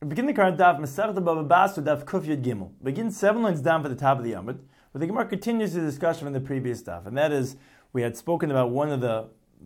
We begin the current daf, Masechta Bava Basra, daf Kuf Yud Gimel. Begin 7 lines down for the top of the Yamud, where the Gemara continues the discussion from the previous daf, and that is, we had spoken about one of the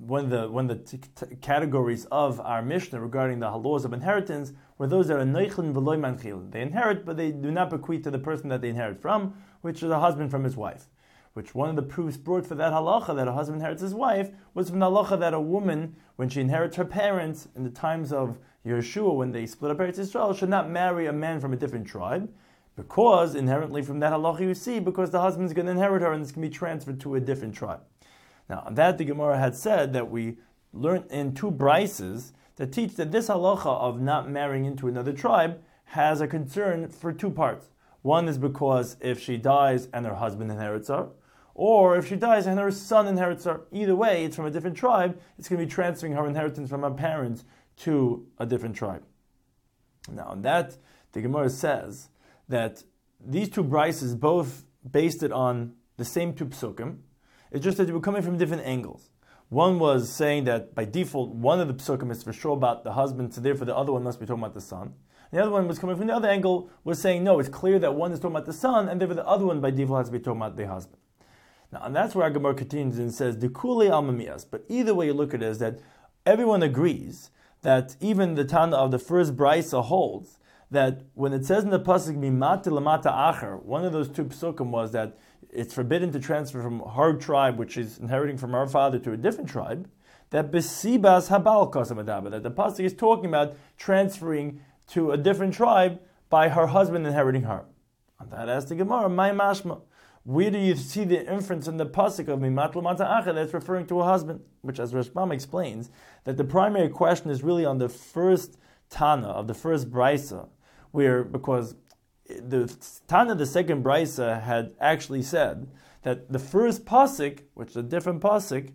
categories of our Mishnah regarding the laws of inheritance, were those that are Neichlin V'loy Manchilin. They inherit, but they do not bequeath to the person that they inherit from, which is a husband from his wife. Which one of the proofs brought for that halacha, that a husband inherits his wife, was from the halacha that a woman, when she inherits her parents in the times of Yeshua, when they split up Eretz Yisrael, should not marry a man from a different tribe, because inherently from that halacha you see, because the husband's going to inherit her and it's going to be transferred to a different tribe. Now, on that the Gemara had said that we learned in two brises that teach that this halacha of not marrying into another tribe has a concern for two parts. One is because if she dies and her husband inherits her, or if she dies and her son inherits her. Either way, it's from a different tribe. It's going to be transferring her inheritance from her parents to a different tribe. Now, on that, the Gemara says that these two brises both based it on the same two psukim. It's just that they were coming from different angles. One was saying that by default, one of the psukim is for sure about the husband, so therefore the other one must be talking about the son. The other one was coming from the other angle, was saying, no, it's clear that one is talking about the son, and therefore the other one by default has to be talking about the husband. Now, and that's where our Gemara continues and says, Dikule al-mamiyas. But either way you look at it is that everyone agrees that even the Tana of the first brisa holds that when it says in the pasuk mimata lamata acher, one of those two psukim was that it's forbidden to transfer from her tribe, which is inheriting from her father, to a different tribe. That besibas habal kasamadaba, that the pasuk is talking about transferring to a different tribe by her husband inheriting her. And that asks the Gemara, my mashma. Where do you see the inference in the pasuk of mimat lamata acher that's referring to a husband? Which, as Rashbam explains, that the primary question is really on the first Tana of the first brisa, where because the Tana, the second brisa, had actually said that the first pasuk, which is a different pasuk,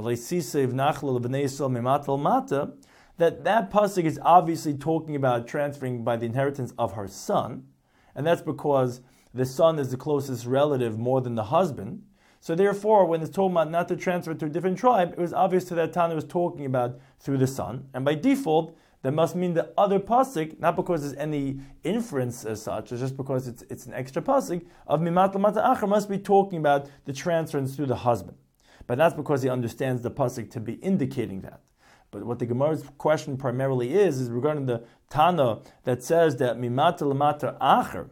that pasuk is obviously talking about transferring by the inheritance of her son, and that's because the son is the closest relative more than the husband. So therefore, when it's told about not to transfer to a different tribe, it was obvious to that Tana was talking about through the son. And by default, that must mean the other pasuk, not because there's any inference as such, it's just because it's an extra pasuk, of mimat lamata acher must be talking about the transference through the husband. But that's because he understands the pasuk to be indicating that. But what the Gemara's question primarily is regarding the Tana that says that mimat lamata acher,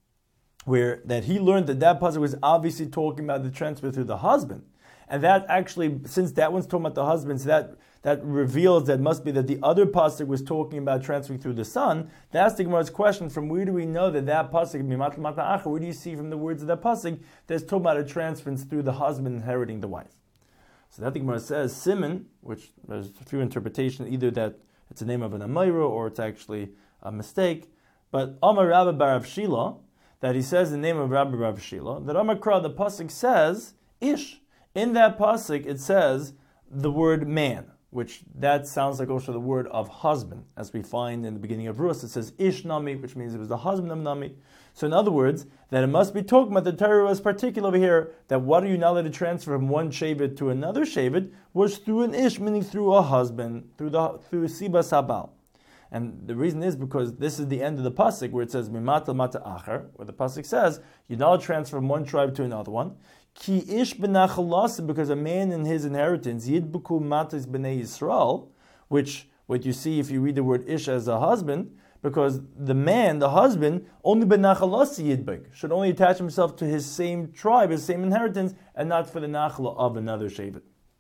where that he learned that pasuk was obviously talking about the transfer through the husband. And that actually, since that one's talking about the husband, so that reveals that must be that the other pasuk was talking about transferring through the son. That's the Gemara's question, from where do we know that pasuk, mimat lamata acher, where do you see from the words of that pasuk that's talking about a transference through the husband inheriting the wife? So that the Gemara says, Simon, which there's a few interpretations, either that it's the name of an Amayra or it's actually a mistake, but Amar Rabbi Bar Shila, that he says the name of Rabbi Bar Shila, that Amar Kra, the pasuk says, Ish. In that pasuk, it says the word man, which that sounds like also the word of husband, as we find in the beginning of Rus. It says Ish Nami, which means it was the husband of Nami. So in other words, that it must be talking about the Torah was particular over here, that what are you not allowed to transfer from one Shevet to another Shevet was through an Ish, meaning through a husband, through Siba Sabal. And the reason is because this is the end of the pasuk where it says mimat lamata acher, where the pasuk says you're not allowed to transfer from one tribe to another one. Ki ish b'nachalasim, because a man in his inheritance yidbuku matis b'nei Yisrael, which what you see if you read the word ish as a husband, because the man, the husband, only b'nachalasi yidbuk, should only attach himself to his same tribe, his same inheritance, and not for the nachla of another shevet.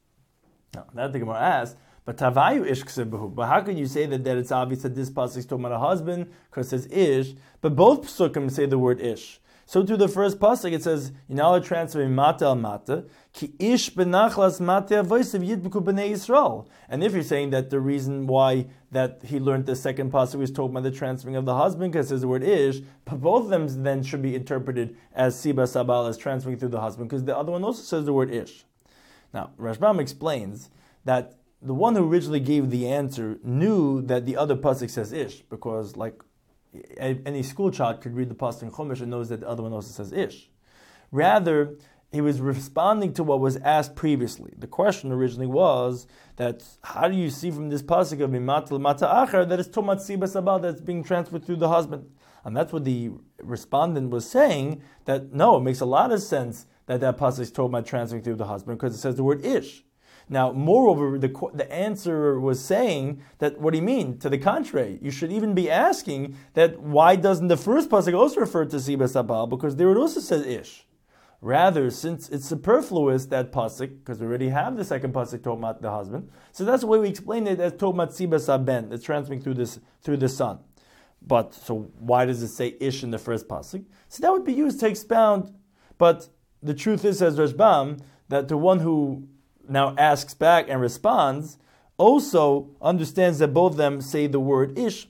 Now that the Gemara asks, but tavayu ish ksebahu. But how can you say that it's obvious that this pasuk is talking about a husband because it says ish, but both psukim say the word ish? So to the first pasuk it says you're not allowed to transfer mata al mata ki ish benachlas mata avosav yidbuku b'nei Yisrael. And if you're saying that the reason why that he learned the second pasuk was talking about the transferring of the husband because it says the word ish, but both of them then should be interpreted as siba sabal, as transferring through the husband, because the other one also says the word ish. Now Rashbam explains that the one who originally gave the answer knew that the other pasuk says ish, because like any school child could read the pasuk in Chumash and knows that the other one also says ish. Rather, he was responding to what was asked previously. The question originally was that how do you see from this pasuk of Mimat L'mata Acher that it's Tomat Sibas Abal that's being transferred through the husband? And that's what the respondent was saying, that no, it makes a lot of sense that pasuk is Tomat transferring through the husband because it says the word Ish. Now, moreover, the answer was saying that, what do you mean? To the contrary, you should even be asking that why doesn't the first pasuk also refer to Sibas Abal, because there it also says Ish. Rather, since it's superfluous, that pasuk, because we already have the second pasuk Tomat the husband, so that's the way we explain it as Tomat Sibas Aben, it's transferring through the son. But so why does it say Ish in the first pasuk? So that would be used to expound. But the truth is, says Rashbam, that the one who now asks back and responds also understands that both of them say the word Ish.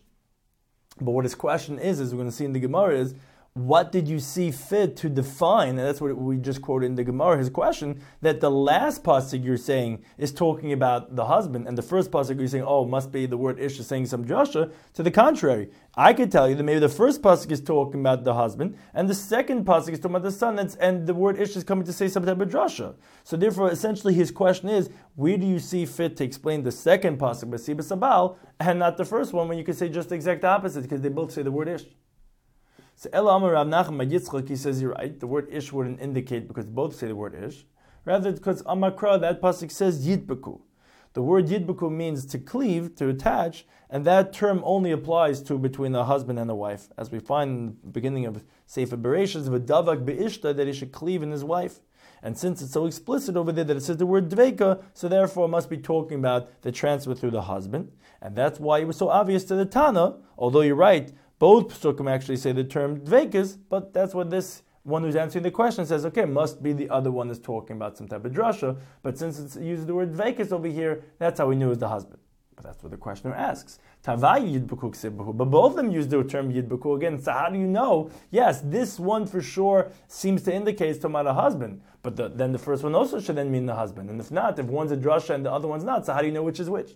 But what his question is, as we're going to see in the Gemara, is what did you see fit to define, and that's what we just quoted in the Gemara, his question, that the last pasuk you're saying is talking about the husband, and the first pasuk you're saying, must be the word Ish is saying some drasha. To the contrary, I could tell you that maybe the first pasuk is talking about the husband, and the second pasuk is talking about the son, and the word Ish is coming to say some type of drasha. So therefore, essentially his question is, where do you see fit to explain the second pasuk, Basibas Abal, and not the first one, when you could say just the exact opposite, because they both say the word Ish? So Ela Amar Rav Nachman Yitzchak, he says you're right, the word Ish wouldn't indicate because both say the word Ish. Rather, because Amakra, that pasuk says Yidbeku. The word Yidbeku means to cleave, to attach, and that term only applies to between a husband and a wife. As we find in the beginning of Sefer Bereshis, V'davak be'ishta, that he should cleave in his wife. And since it's so explicit over there that it says the word Dveika, so therefore it must be talking about the transfer through the husband. And that's why it was so obvious to the Tana, although you're right, both Psukim actually say the term Dveikas, but that's what this one who's answering the question says, okay, must be the other one is talking about some type of drasha, but since it uses the word Dveikas over here, that's how we knew it was the husband. But that's what the questioner asks. Tavai Yidbeku Ksibahu, but both of them use the term Yidbeku again, so how do you know? Yes, this one for sure seems to indicate it's talking about a husband, but then the first one also should then mean the husband, and if not, if one's a drasha and the other one's not, so how do you know which is which?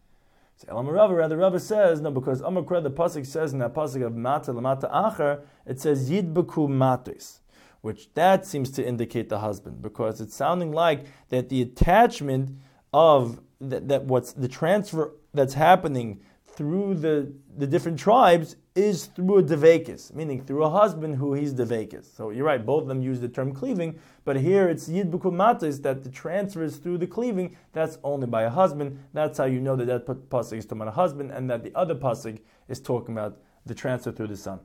So Rava says, no, because Amakra, the pasuk says in that pasuk of Mata L'mata Acher, it says Yidbeku Matis, which that seems to indicate the husband, because it's sounding like that the attachment of that what's the transfer that's happening through the different tribes is through a devekis, meaning through a husband who he's devekis. So you're right, both of them use the term cleaving, but here it's yidbeku matis, that the transfer is through the cleaving, that's only by a husband. That's how you know that pasuk is talking about a husband, and that the other pasuk is talking about the transfer through the son.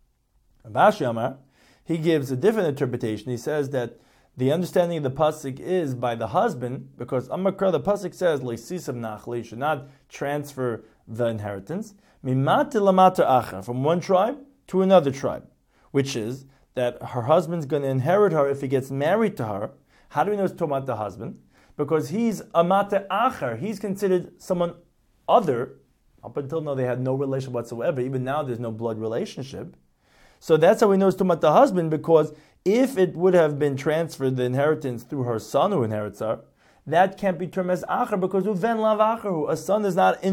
Rashi Amar, he gives a different interpretation. He says that the understanding of the pasuk is by the husband, because Amakra, the pasuk says, leisisam nachli, should not transfer the inheritance, mimata lamata acher, from one tribe to another tribe, which is that her husband's going to inherit her if he gets married to her. How do we know it's talking about the husband? Because he's a mata acher, he's considered someone other. Up until now they had no relation whatsoever, even now there's no blood relationship. So that's how we know it's talking about the husband, because if it would have been transferred, the inheritance, through her son who inherits her, that can't be termed as acher, because uven lav acheru, a son is not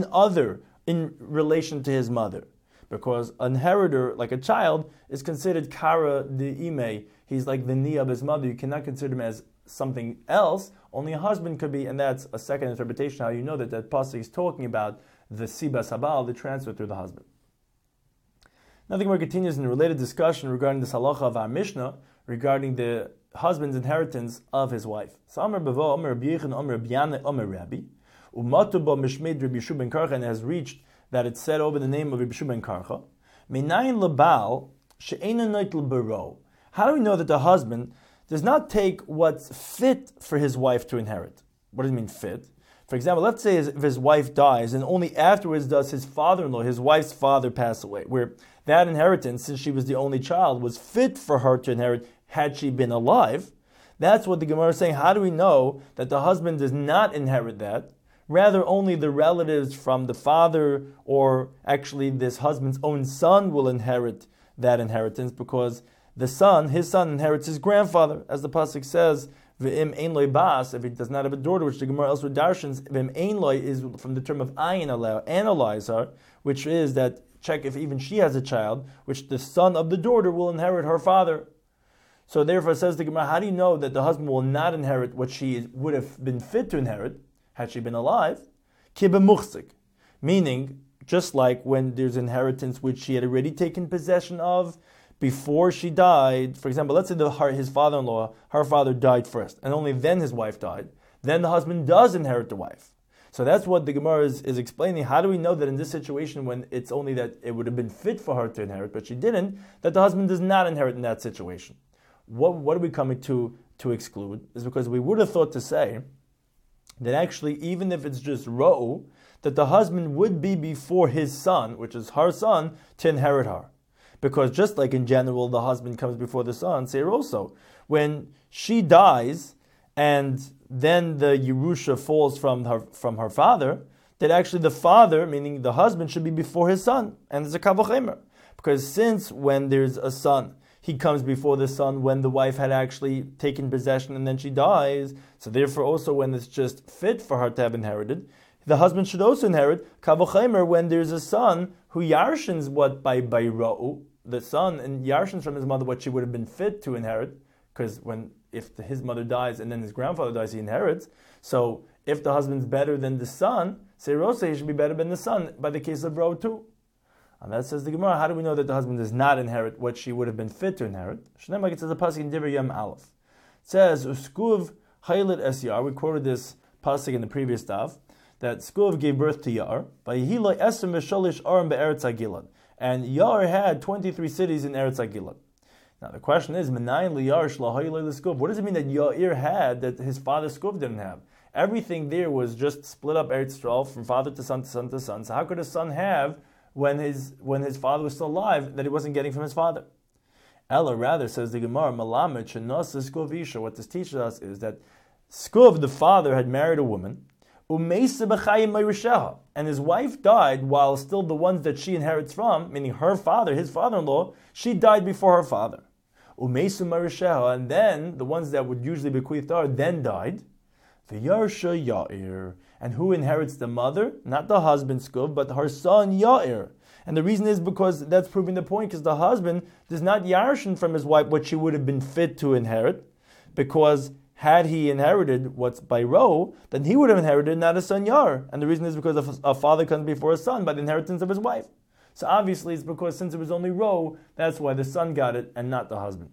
in relation to his mother. Because an inheritor, like a child, is considered kara de ime. He's like the knee of his mother. You cannot consider him as something else. Only a husband could be, and that's a second interpretation how you know that pasuk is talking about the sibas habal, the transfer through the husband. Now the Gemara continues in a related discussion regarding the halacha of our Mishnah, regarding the husband's inheritance of his wife. So Amar Bavo, Amar Rabbi Yechon, Amar Rabbi Yana, Amar Rabbi, Umatu bo mishmed Rabbi Yeshua ben Karcha, and has reached that it's said over the name of Rabbi Yeshua ben Karcha, Meinayin lebal she'ena noitel baro. How do we know that the husband does not take what's fit for his wife to inherit? What does it mean fit? For example, let's say if his wife dies, and only afterwards does his father-in-law, his wife's father, pass away, where that inheritance, since she was the only child, was fit for her to inherit had she been alive. That's what the Gemara is saying. How do we know that the husband does not inherit that? Rather, only the relatives from the father, or actually this husband's own son, will inherit that inheritance, because his son inherits his grandfather, as the pasuk says, V'im ein loy bas, if he does not have a daughter, which the Gemara elsewhere darshans, v'im ein loy is from the term of ayin aleh, analyze her, which is that check if even she has a child, which the son of the daughter will inherit her father. So therefore, says the Gemara, how do you know that the husband will not inherit what she would have been fit to inherit had she been alive? Kiba muchzik, meaning just like when there's inheritance which she had already taken possession of before she died. For example, let's say his father-in-law, her father died first, and only then his wife died. Then the husband does inherit the wife. So that's what the Gemara is explaining. How do we know that in this situation, when it's only that it would have been fit for her to inherit, but she didn't, that the husband does not inherit in that situation? What are we coming to exclude? Is because we would have thought to say that actually, even if it's just ro'u, that the husband would be before his son, which is her son, to inherit her. Because just like in general, the husband comes before the son, say also, when she dies and then the Yerusha falls from her father, that actually the father, meaning the husband, should be before his son. And there's a kal v'chomer. Because since when there's a son, he comes before the son when the wife had actually taken possession and then she dies, so therefore also when it's just fit for her to have inherited, the husband should also inherit. Kal v'chomer when there's a son who yarshins what by ra'u, the son, and yarshins from his mother what she would have been fit to inherit, because if his mother dies and then his grandfather dies, he inherits. So if the husband's better than the son, say Rosa, he should be better than the son by the case of Ro too. And that says the Gemara, how do we know that the husband does not inherit what she would have been fit to inherit? Shneim, like it says a pasuk in Divrei Yom Aleph. It says, Uskuv Haylet Es Yar, we quoted this pasuk in the previous daf, that Skuv gave birth to Yar, Vayihiloi Esem V'Sholish Aram Be'eretz HaGilad. And Yar had 23 cities in Eretz HaGilad. Now the question is, Menayin Liyar Shlahayiloi L'Skuv. What does it mean that Yair had that his father Skuv didn't have? Everything there was just split up Eretz Yisrael from father to son to son to son. So how could a son have when his father was still alive that he wasn't getting from his father? Ella rather, says the Gemara, Malamet Shenasa Skuv Isha. What this teaches us is that Skuv, the father, had married a woman, and his wife died while still the ones that she inherits from, meaning her father, his father-in-law, she died before her father. And then the ones that would usually bequeath her then died. V'yarsha Yair. And who inherits the mother? Not the husband Skuv, but her son Yair. And the reason is because that's proving the point, because the husband does not yarshin from his wife what she would have been fit to inherit, because had he inherited what's by Ro, then he would have inherited not a son Yar. And the reason is because a father comes before a son by the inheritance of his wife. So obviously it's because since it was only Ro, that's why the son got it and not the husband.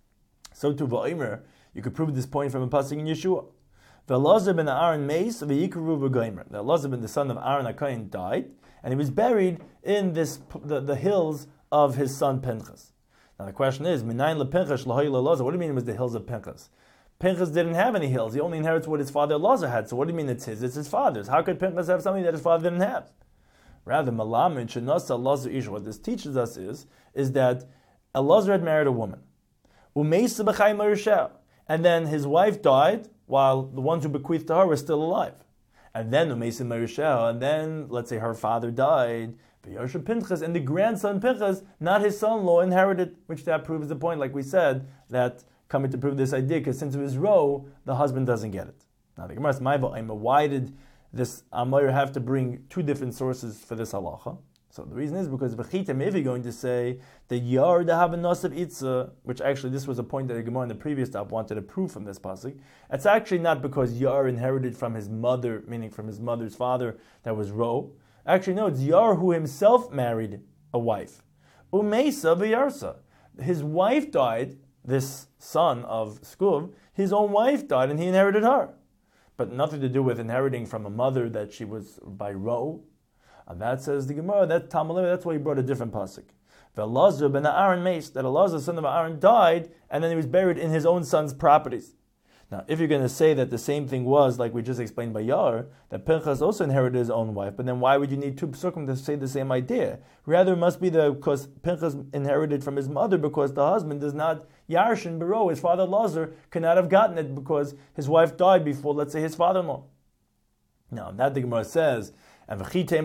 So to Va'omer, you could prove this point from a pasuk in Yeshua. Ve'Elazar ben Aaron meis v'yikru v'gomer. That Elazar ben the son of Aaron HaKohen died, and he was buried in the hills of his son Pinchas. Now the question is, Minayin lePinchas l'hoy le'Elazar. What do you mean it was the hills of Pinchas? Pinchas didn't have any hills. He only inherits what his father Elazar had. So what do you mean it's his? It's his father's. How could Pinchas have something that his father didn't have? Rather, Malamin Shenasa Elazar Isha. What this teaches us is that Elazar had married a woman. Umeisa b'chayim l'Rishah. And then his wife died while the ones who bequeathed to her were still alive. And then Umeisa Marishah, and then let's say her father died. V'yarsha Pinchas, and the grandson Pinchas, not his son-in-law, inherited, which that proves the point, like we said, that coming to prove this idea, because since it was Ro, the husband doesn't get it. Now the Gemara says, why did this Amayr have to bring two different sources for this halacha? So the reason is because V'chita may be going to say that Yar dehava nasav itza, which actually this was a point that the Gemara in the previous stop wanted to prove from this pasuk. It's actually not because Yar inherited from his mother, meaning from his mother's father, that was Ro. Actually, no, it's Yar who himself married a wife. Umeisa v'yarsa. His wife died, this son of Skuv, his own wife died and he inherited her. But nothing to do with inheriting from a mother that she was by Ro. And that says the Gemara, that's why he brought a different pasuk. Ve'Elazar ben Aaron meis, that Elazar, son of Aaron, died, and then he was buried in his own son's properties. Now, if you're going to say that the same thing was, like we just explained by Yar, that Pinchas also inherited his own wife, but then why would you need two psukim to say the same idea? Rather, it must be because Pinchas inherited from his mother because the husband does not yarshin bero. His father Elazar could not have gotten it because his wife died before, let's say, his father-in-law. Now, that the Gemara says, and as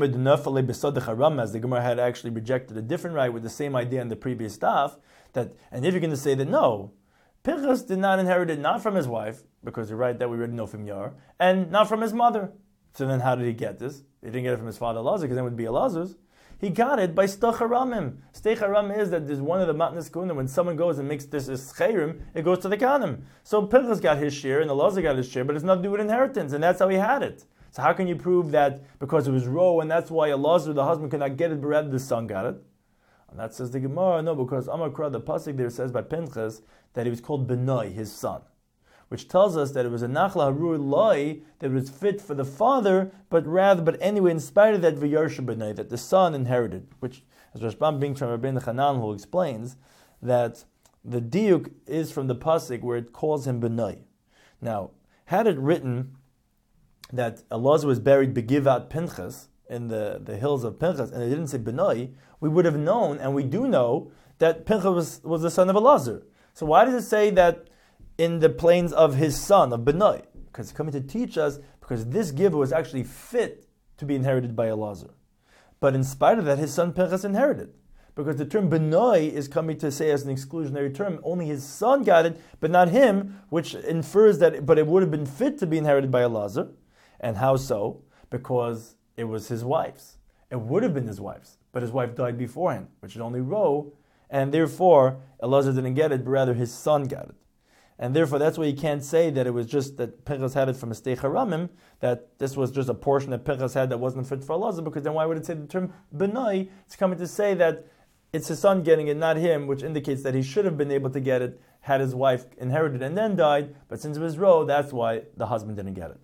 the Gemara had actually rejected a different right with the same idea in the previous staff, that, and if you're going to say that no, Pinchas did not inherit it not from his wife, because you're right that we already know from Yar, and not from his mother. So then how did he get this? He didn't get it from his father Elazar, because then it would be Elazar's. He got it by Stach Haramim. Stach Haram is that there's one of the Matnas Kuna, when someone goes and makes this Scheirim, it goes to the Kanim. So Pinchas got his share and Elazar got his share, but it's nothing to do with inheritance, and that's how he had it. So how can you prove that because it was row, and that's why Elazar, the husband, could not get it, but rather the son got it? And that says the Gemara, no, because Amakra, the pasuk there says by Pinchas that he was called Benoi, his son, which tells us that it was a Nachla Harur Loi that was fit for the father, but anyway, in spite of that, V'yarsha Benoi, that the son inherited, which, as Rashbam brings from Rabbeinu Chanan, who explains that the diuk is from the pasuk where it calls him Benoi. Now, had it written that Elazar was buried Begivat Pinchas, in the hills of Pinchas, and it didn't say Benoi, we would have known, and we do know, that Pinchas was the son of Elazar. So why does it say that in the plains of his son, of Benoi? Because it's coming to teach us, because this giver was actually fit to be inherited by Elazar. But in spite of that, his son Pinchas inherited. Because the term Benoi is coming to say as an exclusionary term, only his son got it, but not him, which infers that, but it would have been fit to be inherited by Elazar. And how so? Because it was his wife's. It would have been his wife's, but his wife died beforehand, which is only row, and therefore Elazar didn't get it, but rather his son got it. And therefore that's why you can't say that it was just that Pinchas had it from a Stech Haramim, that this was just a portion that Pinchas had that wasn't fit for Elazar, because then why would it say the term Benoi? It's coming to say that it's his son getting it, not him, which indicates that he should have been able to get it had his wife inherited and then died, but since it was row, that's why the husband didn't get it.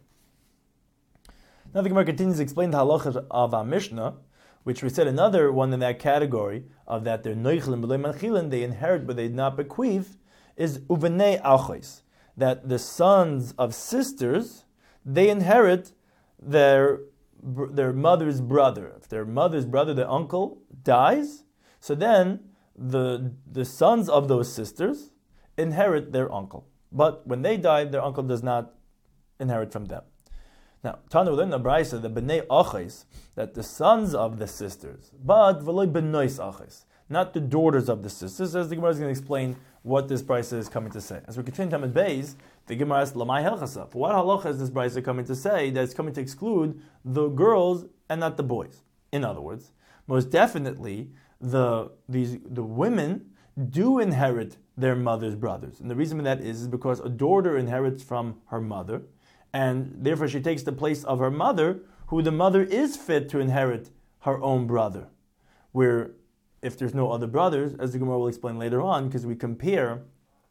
Now the Gemara continues to explain the halacha of our Mishnah, which we said another one in that category of that they're noichlim b'lei manchilin, they inherit but they not bequeath, is uvenei achos, that the sons of sisters, they inherit their mother's brother. If their mother's brother, their uncle, dies, so then the sons of those sisters inherit their uncle. But when they die, their uncle does not inherit from them. Now, Tanu learned the Brisa, the Bnei Achos, that the sons of the sisters, but v'loi benois Achos, not the daughters of the sisters, as the Gemara is going to explain what this Brisa is coming to say. As we continue Tamid Beis, the Gemara asks, Lamai Helchasa, what halacha is this Brisa coming to say that it's coming to exclude the girls and not the boys? In other words, most definitely, the women do inherit their mother's brothers. And the reason for that is because a daughter inherits from her mother, and therefore she takes the place of her mother, who the mother is fit to inherit her own brother. Where if there's no other brothers, as the Gemara will explain later on, because we compare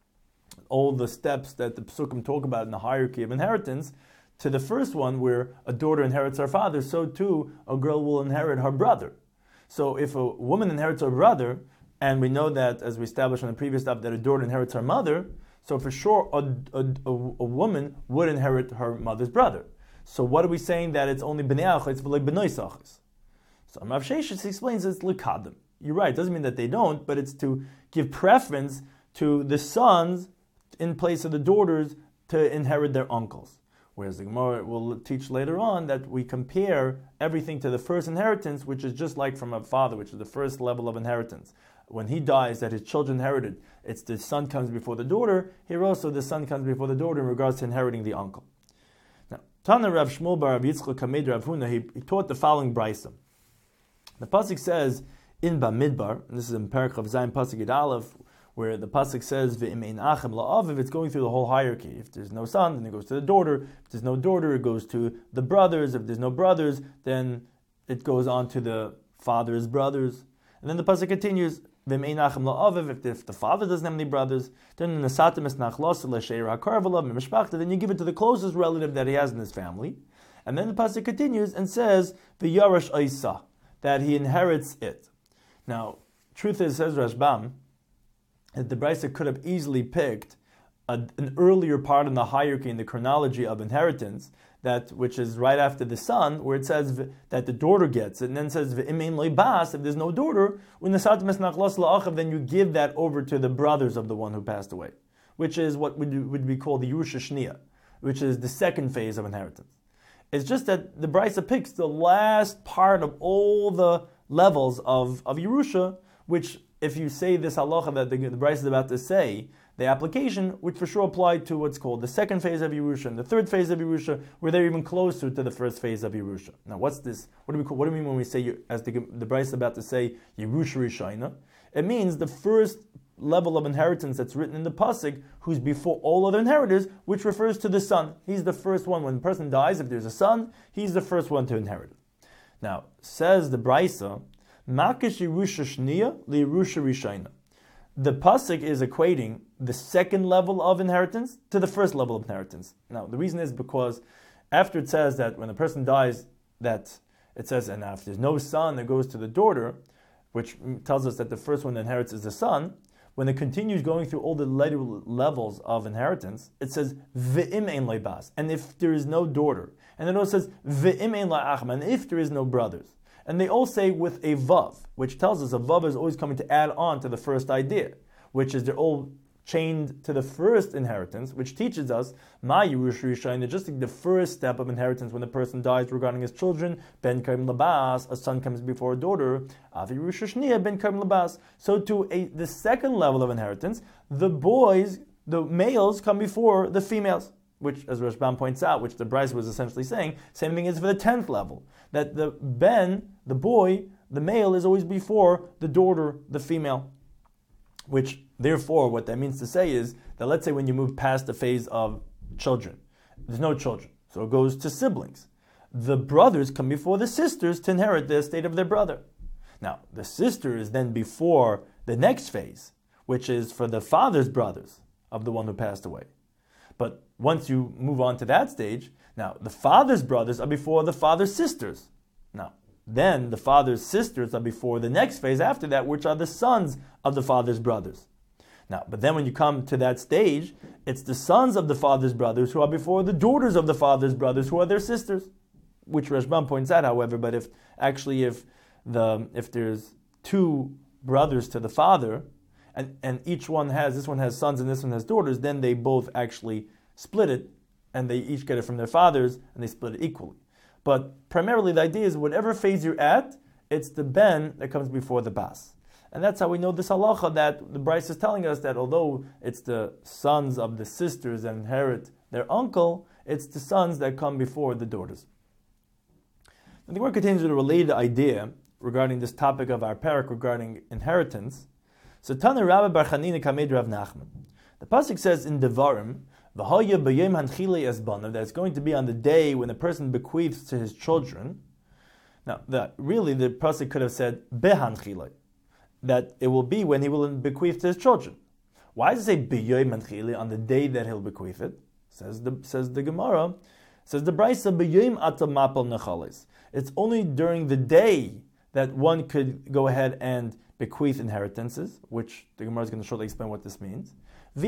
all the steps that the Psukim talk about in the hierarchy of inheritance, to the first one where a daughter inherits her father, so too a girl will inherit her brother. So if a woman inherits her brother, and we know that, as we established on the previous step, that a daughter inherits her mother, so for sure, a woman would inherit her mother's brother. So what are we saying that it's only b'nei achos v'lei b'noi achos? So Rav Sheshes explains it's l'kadim. You're right, it doesn't mean that they don't, but it's to give preference to the sons in place of the daughters to inherit their uncles. Whereas the Gemara will teach later on that we compare everything to the first inheritance, which is just like from a father, which is the first level of inheritance. When he dies, that his children inherited, it's the son comes before the daughter. Here also the son comes before the daughter in regards to inheriting the uncle. Now, Tana Rav Shmuel bar Rav Yitzchak Kamed Rav Huna, he taught the following brisa. The pasuk says in Bamidbar, and this is in Perek of Zayin pasuk Yud Aleph, where the pasuk says v'im achem la'aviv. It's going through the whole hierarchy. If there's no son, then it goes to the daughter. If there's no daughter, it goes to the brothers. If there's no brothers, then it goes on to the father's brothers. And then the pasuk continues. If the father doesn't have any brothers, then you give it to the closest relative that he has in his family. And then the pasuk continues and says, "V'yarash Isa," that he inherits it. Now, truth is, says Rashbam, that the Brisa could have easily picked an earlier part in the hierarchy in the chronology of inheritance, that which is right after the son, where it says that the daughter gets it, and then says v'imein lo bas, if there's no daughter, then you give that over to the brothers of the one who passed away, which is what would be called the Yerusha Shniya, which is the second phase of inheritance. It's just that the Brisa picks the last part of all the levels of Yerusha, which if you say this halacha that the Brisa is about to say, the application would for sure apply to what's called the second phase of Yerusha and the third phase of Yerusha, where they're even closer to the first phase of Yerusha. Now, what's this? What do we mean when we say, as the Brisa is about to say, Yerusha Rishayna? It means the first level of inheritance that's written in the pasuk, who's before all other inheritors, which refers to the son. He's the first one. When a person dies, if there's a son, he's the first one to inherit. Now, says the Brisa, Makish Yerusha Shniya li Yerusha Rishayna. The pasuk is equating the second level of inheritance to the first level of inheritance. Now, the reason is because after it says that when a person dies, that it says, and if there's no son, it goes to the daughter, which tells us that the first one that inherits is the son. When it continues going through all the later levels of inheritance, it says, Ve'im ein leibas, and if there is no daughter. And then it also says, Ve'im ein la'achma, and if there is no brothers. And they all say with a vav, which tells us a vav is always coming to add on to the first idea, which is they're all chained to the first inheritance, which teaches us Ma Yerusha Rishayna, just like the first step of inheritance when the person dies regarding his children, Ben Kaim Labas, a son comes before a daughter, Avi Yerusha Shniya, Ben Kaim Labas. So to the second level of inheritance, the males come before the females, which, as Rashbam points out, which the Brisa was essentially saying, same thing is for the 10th level, that the boy, the male, is always before the daughter, the female. Which, therefore, what that means to say is that let's say when you move past the phase of children, there's no children, so it goes to siblings. The brothers come before the sisters to inherit the estate of their brother. Now, the sister is then before the next phase, which is for the father's brothers of the one who passed away. But once you move on to that stage, now the father's brothers are before the father's sisters. Now, then the father's sisters are before the next phase after that, which are the sons of the father's brothers. Now, but then when you come to that stage, it's the sons of the father's brothers who are before the daughters of the father's brothers who are their sisters. Which Rashbam points out, however, but if there's two brothers to the father, and this one has sons and this one has daughters, then they both actually split it, and they each get it from their fathers, and they split it equally. But primarily the idea is whatever phase you're at, it's the ben that comes before the bas. And that's how we know this halacha that the Brisa is telling us that although it's the sons of the sisters that inherit their uncle, it's the sons that come before the daughters. And the Gemara continues with a related idea regarding this topic of our parak regarding inheritance. So Tana Rabbi Bar Chanina Kamed Rav Nachman. The pasuk says in Devarim, that it's going to be on the day when a person bequeaths to his children. Now, the pasuk could have said behanchile, that it will be when he will bequeath to his children. Why does it say b'yom hanchile, on the day that he'll bequeath it? Says the Gemara, says the Brisa, b'yom atam mapal nechales. It's only during the day that one could go ahead and bequeath inheritances, which the Gemara is going to shortly explain what this means. But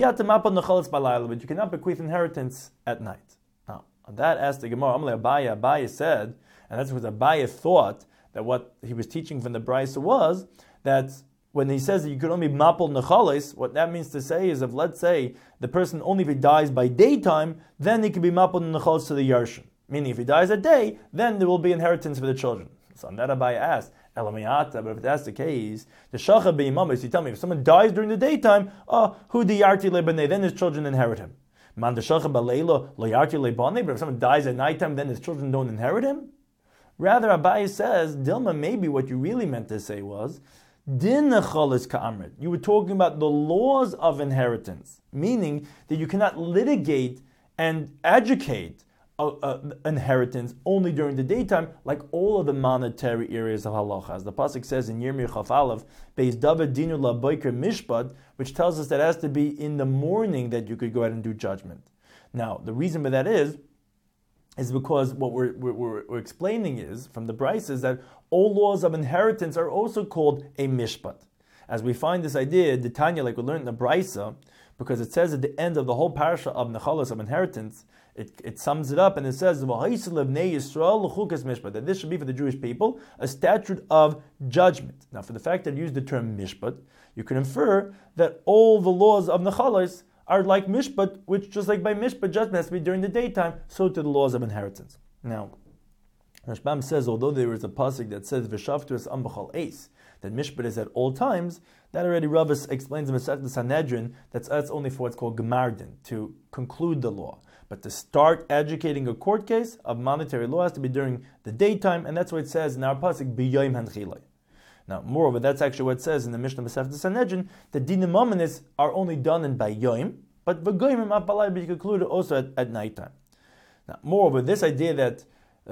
you cannot bequeath inheritance at night. Now, on that asked the Gemara, Abaye said, and that's what Abaye thought, that what he was teaching from the Brisa was, that when he says that you could only be mapol nechales, what that means to say is, if let's say the person only if he dies by daytime, then he can be mapol nechales to the yarshin. Meaning if he dies at day, then there will be inheritance for the children. So on that Abaye asked, Elamiyata, but if that's the case, the shacha be'imamis, you tell me, if someone dies during the daytime, hu di yarti lebanei, then his children inherit him. Man the shacha ba'leila lo yarti lebanei, but if someone dies at nighttime, then his children don't inherit him? Rather, Abaye says, Dilma, maybe what you really meant to say was, din nechalis ka'amrit. You were talking about the laws of inheritance, meaning that you cannot litigate and educate inheritance only during the daytime, like all of the monetary areas of halacha. As the pasuk says in Yirmiyah Chaf Aleph, Beis David Dinu La Boiker Mishpat, which tells us that it has to be in the morning that you could go ahead and do judgment. Now, the reason for that is because what we're explaining is, from the Brisa, is that all laws of inheritance are also called a mishpat. As we find this idea, the Tanya, like we learned in the Brisa, because it says at the end of the whole parasha of Nechalos, of inheritance, it sums it up and it says that this should be for the Jewish people a statute of judgment. Now, for the fact that it used the term mishpat, you can infer that all the laws of Nechalos are like mishpat, which just like by mishpat judgment has to be during the daytime, so to the laws of inheritance. Now, Rashbam says, although there is a pasuk that says v'shavtu es am b'chol eis, that mishpat is at all times, that already Rabbis explains in Masechet Sanhedrin that's only for what's called gemardin, to conclude the law. But to start educating a court case of monetary law has to be during the daytime, and that's what it says in our pasuk b'yom hanchilai. Now, moreover, that's actually what it says in the Mishnah Masechet Sanhedrin that dinim momenis are only done in by yom, but v'goyim apalai be concluded also at nighttime. Now, moreover, this idea that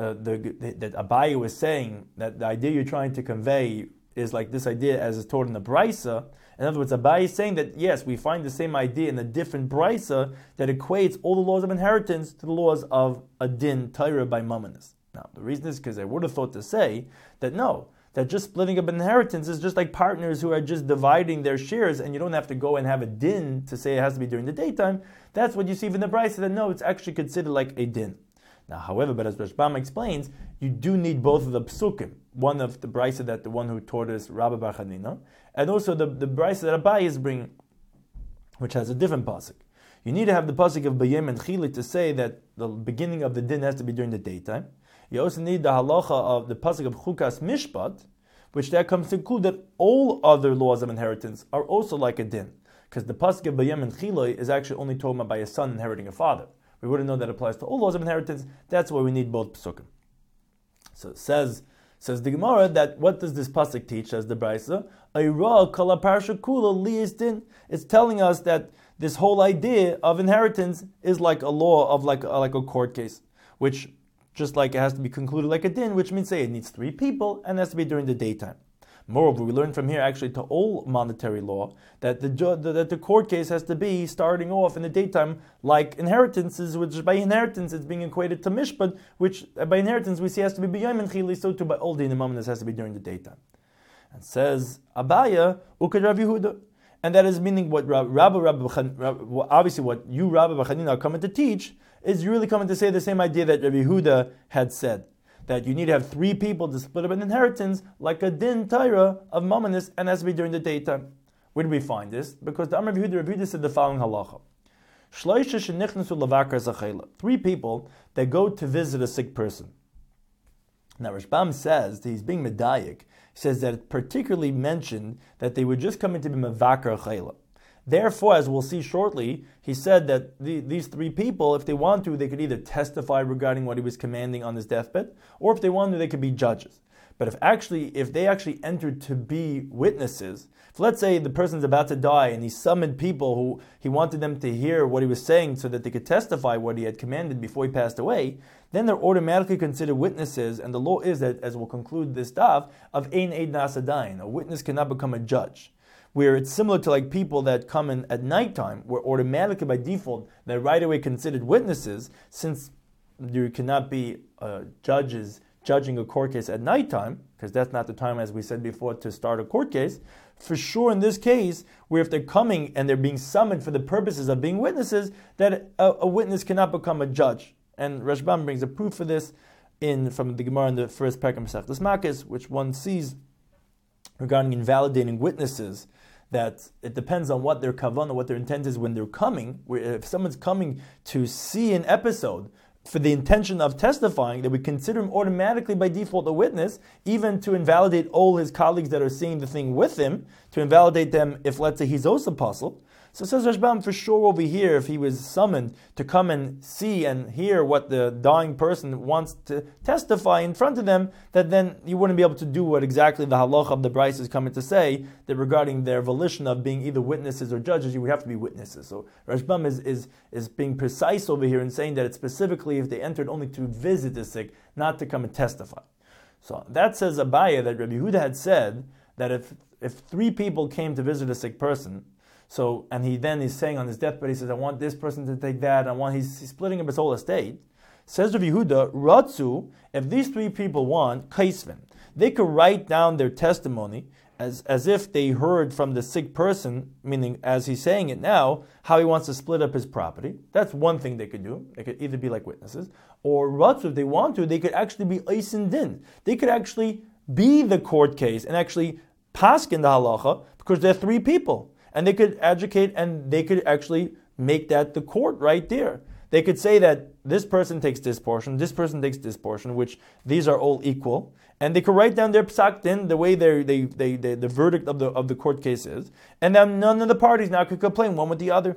that Abaye was saying, that the idea you're trying to convey is like this idea as is taught in the Brisa. In other words, Abaye is saying that yes, we find the same idea in a different Brisa that equates all the laws of inheritance to the laws of a din Torah by Mamonis. Now, the reason is because I would have thought to say that no, that just splitting up inheritance is just like partners who are just dividing their shares, and you don't have to go and have a din to say it has to be during the daytime. That's what you see in the Brisa, that no, it's actually considered like a din. Now, however, but as Rashbam explains, you do need both of the psukim. One of the brisa that the one who taught us, Rabbi Bar Chanina, and also the brisa that Abaye is bringing, which has a different pasuk. You need to have the pasuk of Bayim and Chili to say that the beginning of the din has to be during the daytime. You also need the halacha of the pasuk of Chukas Mishpat, which that comes to include that all other laws of inheritance are also like a din, because the pasuk of Bayim and Chili is actually only talking about by a son inheriting a father. We wouldn't know that applies to all laws of inheritance. That's why we need both psukim. So it says the Gemara that what does this pasuk teach? Says the Brisa, Eira kala parsha kula liyis din. It's telling us that this whole idea of inheritance is like a law of like a court case, which just like it has to be concluded like a din, which means say it needs 3 people and it has to be during the daytime. Moreover, we learn from here actually to all monetary law that the court case has to be starting off in the daytime like inheritances, which by inheritance it's being equated to mishpat, which by inheritance we see has to be b'yom and chili, so too by all dinim momenis has to be during the daytime. And says Abaye ukad Rav Yehuda, and that is meaning what obviously what you Rabbi Bar Chanina are coming to teach is really coming to say the same idea that Rav Yehuda had said, that you need to have 3 people to split up an inheritance like a din Torah of Mamonis, and has to be during the daytime. Where do we find this? Because the Amar Rav Yehuda said the following halacha: 3 people that go to visit a sick person. Now Rashbam says that he's being medayik. He says that it particularly mentioned that they would just come in to be mevakar chayla. Therefore, as we'll see shortly, he said that these 3 people, if they want to, they could either testify regarding what he was commanding on his deathbed, or if they want to, they could be judges. But if they actually entered to be witnesses, if let's say the person's about to die and he summoned people who he wanted them to hear what he was saying so that they could testify what he had commanded before he passed away, then they're automatically considered witnesses, and the law is that, as we'll conclude this daf, of ein eid nasadayin, a witness cannot become a judge. Where it's similar to like people that come in at nighttime, where automatically by default they're right away considered witnesses, since there cannot be judges judging a court case at nighttime, because that's not the time, as we said before, to start a court case. For sure in this case, where if they're coming and they're being summoned for the purposes of being witnesses, that a witness cannot become a judge. And Rashbam brings a proof for this from the Gemara in the first parak of Masechtas Makos, which one sees regarding invalidating witnesses, that it depends on what their kavanah, what their intent is when they're coming. Where if someone's coming to see an episode for the intention of testifying, that we consider him automatically by default a witness, even to invalidate all his colleagues that are seeing the thing with him, to invalidate them if, let's say, he's also apostle. So says Rashbam, for sure over here, if he was summoned to come and see and hear what the dying person wants to testify in front of them, that then you wouldn't be able to do what exactly the halacha of the Brisa is coming to say, that regarding their volition of being either witnesses or judges, you would have to be witnesses. So Rashbam is being precise over here in saying that it's specifically if they entered only to visit the sick, not to come and testify. So that says Abaye that Rabbi Yehuda had said that if 3 people came to visit a sick person, so, and he then is saying on his deathbed, he says, I want this person to take that, he's splitting up his whole estate. Says Rabbi Yehuda, Ratzu, if these 3 people want, kaisvin, they could write down their testimony as if they heard from the sick person, meaning as he's saying it now, how he wants to split up his property. That's one thing they could do. They could either be like witnesses, or Ratzu, if they want to, they could actually be Eisin Din. They could actually be the court case and actually paskin the halacha, because they're 3 people. And they could educate, and they could actually make that the court right there. They could say that this person takes this portion, which these are all equal, and they could write down their psak din the way the verdict of the court case is, and then none of the parties now could complain one with the other.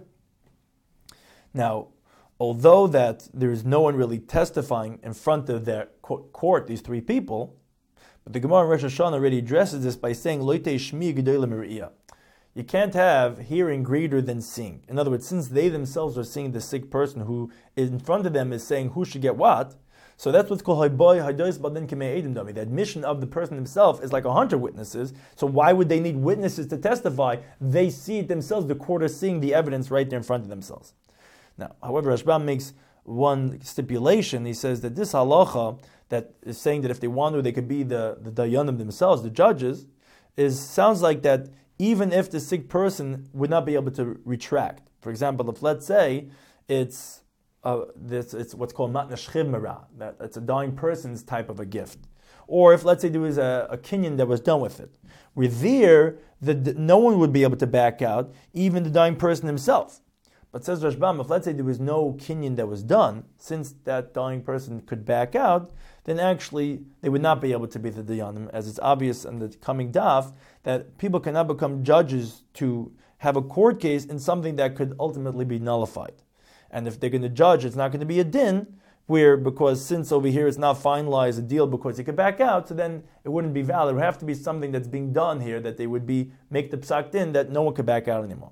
Now, although that there is no one really testifying in front of their court, these three people, but the Gemara in Rosh Hashanah already addresses this by saying Loitei Shmi Gedolah Meriyah. You can't have hearing greater than seeing. In other words, since they themselves are seeing the sick person who in front of them is saying who should get what, so that's what's called the admission of the person himself is like 100 witnesses. So why would they need witnesses to testify? They see it themselves. The court is seeing the evidence right there in front of themselves. Now, however, Rashbam makes one stipulation. He says that this halacha that is saying that if they want to, they could be the dayanim themselves, the judges, sounds like that even if the sick person would not be able to retract. For example, if let's say it's what's called matna shchivmera, that it's a dying person's type of a gift. Or if let's say there was a kinyan that was done with it. With there, no one would be able to back out, even the dying person himself. But says Rashbam, if let's say there was no kinyan that was done, since that dying person could back out, then actually they would not be able to be the dayanim, as it's obvious in the coming daf that people cannot become judges to have a court case in something that could ultimately be nullified. And if they're going to judge, it's not going to be a din, because since over here it's not finalized a deal because he could back out, so then it wouldn't be valid. It would have to be something that's being done here that they would make the psak din that no one could back out anymore.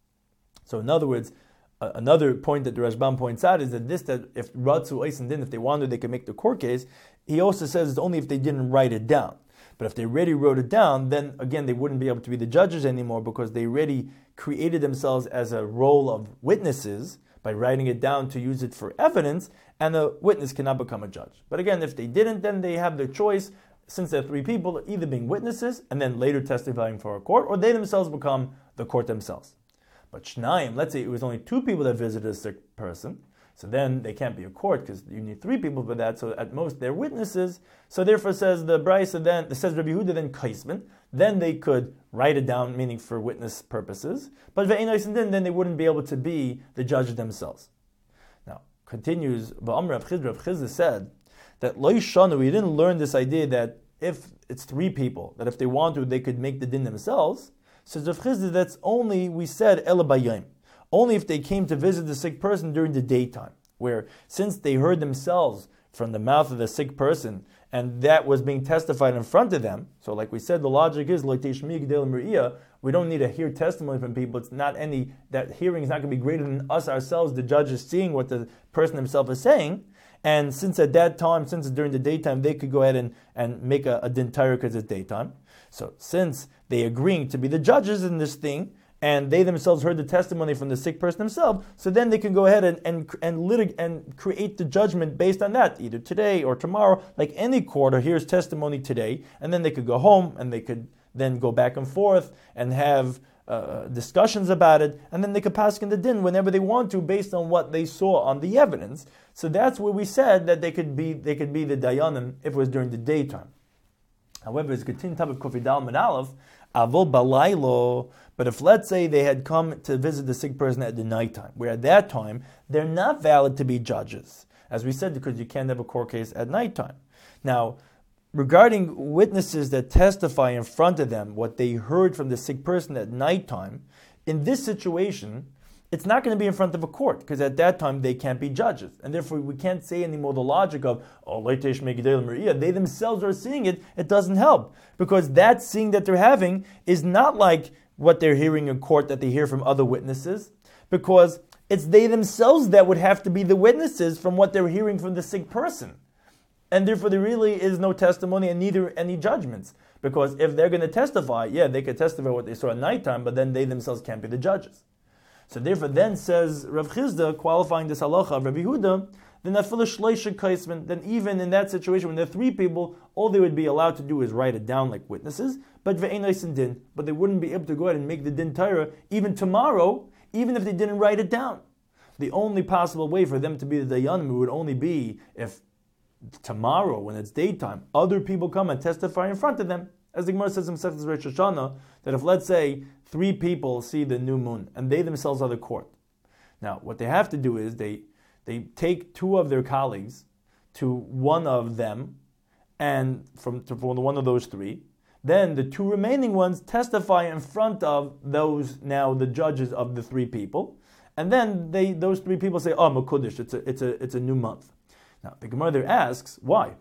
So in other words, another point that the Rashbam points out is that if Ratzu Eisen Din, if they wanted, they could make the court case. He also says it's only if they didn't write it down. But if they already wrote it down, then again they wouldn't be able to be the judges anymore because they already created themselves as a role of witnesses by writing it down to use it for evidence, and a witness cannot become a judge. But again, if they didn't, then they have the choice, since they're three people, either being witnesses and then later testifying for a court, or they themselves become the court themselves. But Shnayim, let's say it was only two people that visited a sick person, so then they can't be a court because you need three people for that, so at most they're witnesses. So therefore says the Brisa, then says Rabbi Yehuda, then kaisman, then they could write it down, meaning for witness purposes, but then they wouldn't be able to be the judges themselves. Now, continues, Rav Chizda said that Lo Yishanu, we didn't learn this idea that if it's three people, that if they want to, they could make the din themselves. Says Rav Chizda, that's only, we said, Ela Bayayim. Only if they came to visit the sick person during the daytime, where since they heard themselves from the mouth of the sick person, and that was being testified in front of them, so like we said, the logic is, we don't need to hear testimony from people. It's not that hearing is not going to be greater than us ourselves, the judges seeing what the person himself is saying. And since at that time, since it's during the daytime, they could go ahead and make a din Torah because it's daytime. So since they agreeing to be the judges in this thing, and they themselves heard the testimony from the sick person himself, so then they can go ahead and create the judgment based on that, either today or tomorrow, like any court hears testimony today, and then they could go home and they could then go back and forth and have discussions about it, and then they could pass in the din whenever they want to based on what they saw on the evidence. So that's where we said that they could be the dayanim if it was during the daytime. However, it's continued type of Kufidal Min Aleph, Avol Balaylo. But if let's say they had come to visit the sick person at the nighttime, where at that time they're not valid to be judges, as we said, because you can't have a court case at nighttime. Now, regarding witnesses that testify in front of them what they heard from the sick person at nighttime, in this situation, it's not going to be in front of a court, because at that time they can't be judges. And therefore we can't say anymore the logic of, they themselves are seeing it, it doesn't help. Because that seeing that they're having is not like what they're hearing in court that they hear from other witnesses, because it's they themselves that would have to be the witnesses from what they're hearing from the sick person. And therefore there really is no testimony and neither any judgments. Because if they're going to testify, they could testify what they saw at nighttime, but then they themselves can't be the judges. So therefore, then says Rav Chizda, qualifying this halacha of Rabbi Yehuda, then even in that situation, when there are three people, all they would be allowed to do is write it down like witnesses, but they wouldn't be able to go ahead and make the din Torah even tomorrow, even if they didn't write it down. The only possible way for them to be the dayanim would only be if tomorrow, when it's daytime, other people come and testify in front of them. As the Gemara says in Masechtas Rosh Hashanah, that if let's say three people see the new moon and they themselves are the court. Now, what they have to do is they they take two of their colleagues to one of them, and from one of those three, then the two remaining ones testify in front of those now the judges of the three people, and then those three people say, "Oh, Makudish, it's a new month." Now the Gemara there asks, why?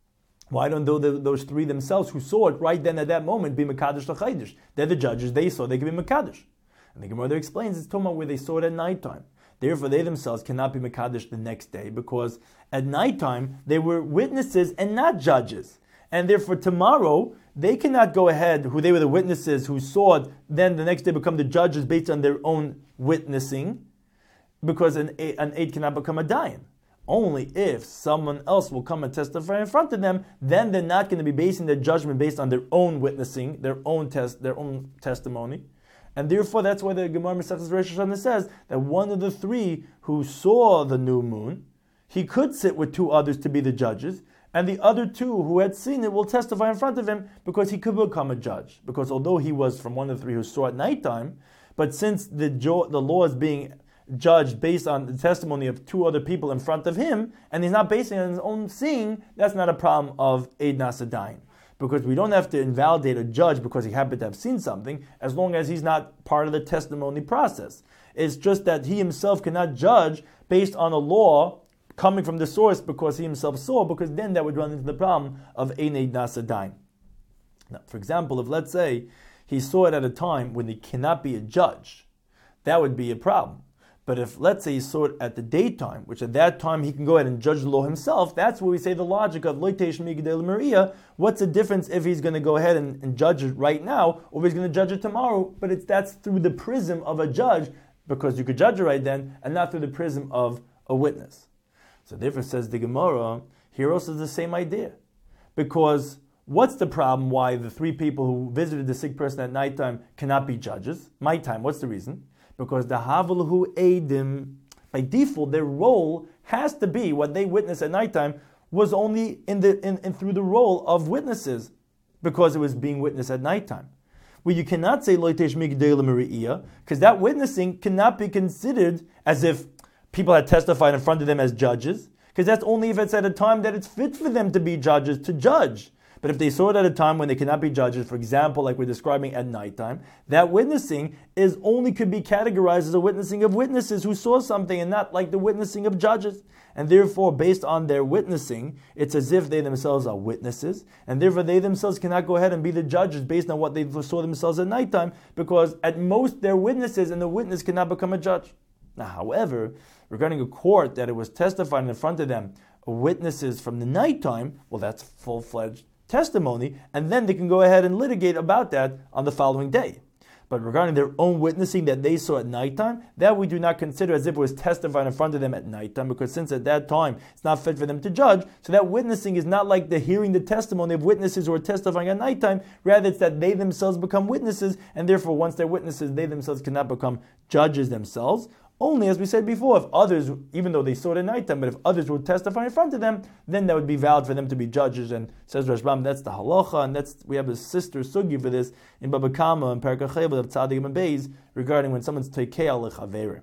Why don't those three themselves who saw it right then at that moment be Mekadosh L'Chaydish? They're the judges, they saw, they can be Mekadosh. And the Gemara there explains it's talking about where they saw it at nighttime. Therefore, they themselves cannot be Mekadosh the next day, because at nighttime they were witnesses and not judges. And therefore tomorrow, they cannot go ahead, who they were the witnesses who saw it, then the next day become the judges based on their own witnessing, because an aid cannot become a dayan. Only if someone else will come and testify in front of them, then they're not going to be basing their judgment based on their own witnessing, their own testimony. And therefore, that's why the Gemara Maseches Rosh Hashanah says that one of the three who saw the new moon, he could sit with two others to be the judges, and the other two who had seen it will testify in front of him because he could become a judge. Because although he was from one of the three who saw at nighttime, but since the law is being judged based on the testimony of two other people in front of him, and he's not basing it on his own seeing, that's not a problem of Eid Nasadain. Because we don't have to invalidate a judge because he happened to have seen something, as long as he's not part of the testimony process. It's just that he himself cannot judge based on a law coming from the source because he himself saw, because then that would run into the problem of Eid Nasadain. Now, for example, if let's say he saw it at a time when he cannot be a judge, that would be a problem. But if, let's say, he saw it at the daytime, which at that time he can go ahead and judge the law himself, that's where we say the logic of Loitesh Migdel Maria. What's the difference if he's going to go ahead and judge it right now, or if he's going to judge it tomorrow? But that's through the prism of a judge, because you could judge it right then, and not through the prism of a witness. So therefore, says the Gemara, here also is the same idea. Because what's the problem why the three people who visited the sick person at nighttime cannot be judges? My time, what's the reason? Because the Havelhu Eidim, by default, their role has to be what they witnessed at nighttime was only in through the role of witnesses, because it was being witnessed at nighttime. Well, you cannot say Loitesh Migdel Mariya, because that witnessing cannot be considered as if people had testified in front of them as judges, because that's only if it's at a time that it's fit for them to be judges to judge. But if they saw it at a time when they cannot be judges, for example, like we're describing at nighttime, that witnessing could be categorized as a witnessing of witnesses who saw something, and not like the witnessing of judges. And therefore, based on their witnessing, it's as if they themselves are witnesses, and therefore they themselves cannot go ahead and be the judges based on what they saw themselves at nighttime, because at most they're witnesses, and the witness cannot become a judge. Now, however, regarding a court that it was testifying in front of them, witnesses from the nighttime, well, that's full-fledged testimony, and then they can go ahead and litigate about that on the following day. But regarding their own witnessing that they saw at nighttime, that we do not consider as if it was testified in front of them at nighttime, because since at that time it's not fit for them to judge, so that witnessing is not like the hearing the testimony of witnesses who are testifying at nighttime. Rather, it's that they themselves become witnesses, and therefore once they're witnesses, they themselves cannot become judges themselves. Only, as we said before, if others, even though they saw it at nighttime, but if others would testify in front of them, then that would be valid for them to be judges. And says Rashbam, that's the halacha, and we have a sister sugi for this in Baba Kama and Perkachayel of Tzadik and Beis regarding when someone's teikei lechavere.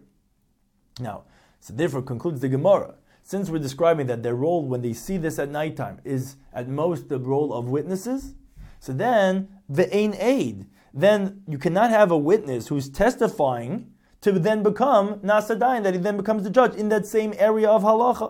Now, so therefore concludes the Gemara. Since we're describing that their role when they see this at nighttime is at most the role of witnesses, so then ve'ein aid, then you cannot have a witness who's testifying to then become Nasadayin, that he then becomes the judge in that same area of halacha.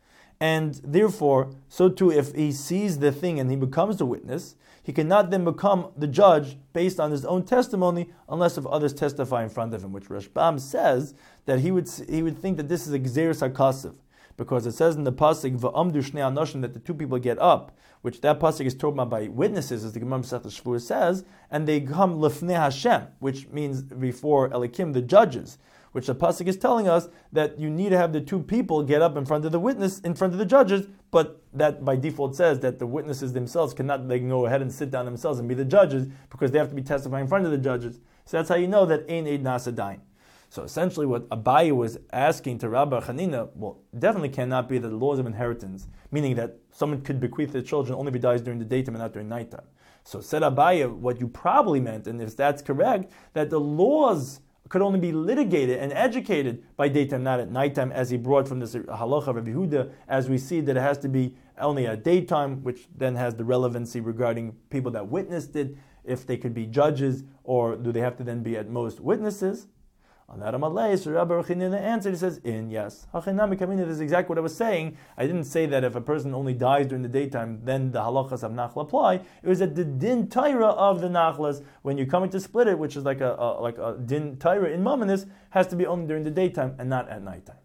And therefore, so too, if he sees the thing and he becomes the witness, he cannot then become the judge based on his own testimony, unless if others testify in front of him, which Rashbam says that he would think that this is a Gzeirus HaKasav, because it says in the pasuk Va'amdu Shnei Anoshim that the two people get up, which that pasuk is talking about by witnesses, as the Gemara Masechet Shavuos says, and they come Lefnei Hashem, which means before Elikim, the judges, which the pasuk is telling us that you need to have the two people get up in front of the witness, in front of the judges, but that by default says that the witnesses themselves they can go ahead and sit down themselves and be the judges, because they have to be testifying in front of the judges. So that's how you know that Ein Eid Nasadayin. So essentially what Abaye was asking to Rabbi Chanina, well, definitely cannot be the laws of inheritance, meaning that someone could bequeath their children only if he dies during the daytime and not during nighttime. So said Abaye, what you probably meant, and if that's correct, that the laws could only be litigated and educated by daytime, not at nighttime, as he brought from this halacha of Rabbi Yehuda, as we see that it has to be only at daytime, which then has the relevancy regarding people that witnessed it, if they could be judges, or do they have to then be at most witnesses? On that Amalei, so Rabbi Rechinina answered, he says, yes. Hachinami Kamina, this is exactly what I was saying. I didn't say that if a person only dies during the daytime, then the halachas of nachla apply. It was that the din taira of the nachlas, when you're coming to split it, which is like a din taira in Mamanis, has to be only during the daytime and not at nighttime.